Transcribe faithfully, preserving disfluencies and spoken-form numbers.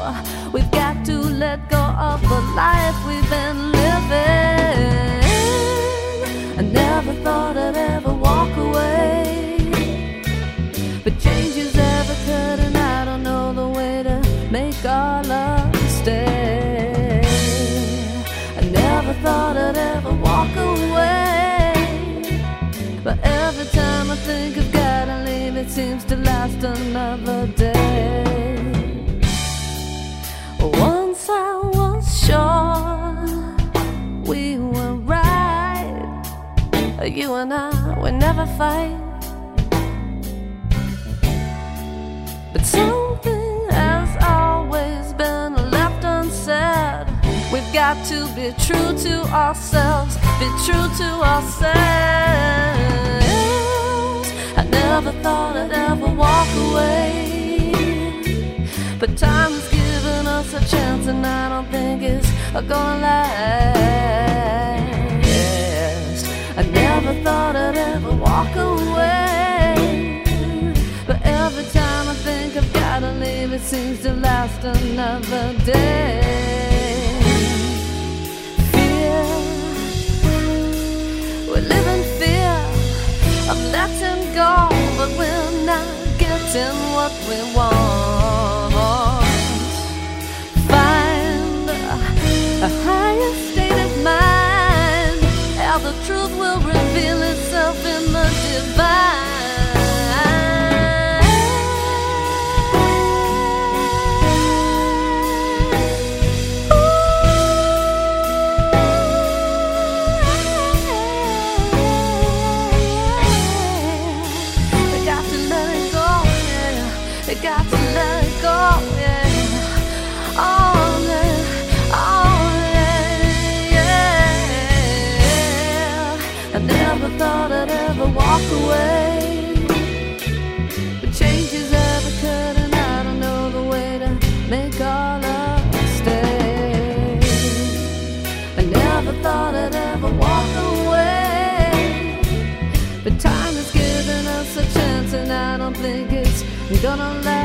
we've got to let go of the life we've been living. I never thought I'd ever walk away, but change is ever cut, and I don't know the way to make our love stay. I never thought I'd ever walk away, but every time I think I've gotta leave, it seems to last another day. Once I was sure we were right, you and I would never fight, but something has always been left unsaid. We've got to be true to ourselves, be true to ourselves. I never thought I'd ever walk away, but time has given us a chance, and I don't think it's gonna last. I never thought I'd ever walk away, but every time I think I've gotta leave, it seems to last another day. Fear, we live in fear of letting go, but we're not getting what we want. Find a higher state of mind, how the truth will reveal itself in the divine. You got to let it go, yeah. Oh, yeah, oh, yeah, yeah. I never thought I'd ever walk away, but change is ever cut, and I don't know the way to make our love stay. I never thought I'd ever walk away, but time has given us a chance, and I don't think it's gonna last.